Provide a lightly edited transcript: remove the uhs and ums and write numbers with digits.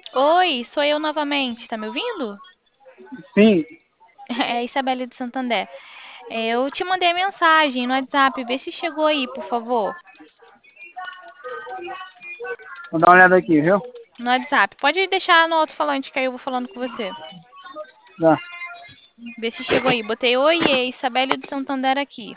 Oi, sou eu novamente, tá me ouvindo? Sim, É a Isabelle de Santander. Eu te mandei mensagem no WhatsApp, vê se chegou aí, por favor. vou dar uma olhada aqui, viu? No WhatsApp. Pode deixar no alto-falante que aí eu vou falando com você. Tá. Vê se chegou aí. Botei oi, é Isabelle de Santander aqui.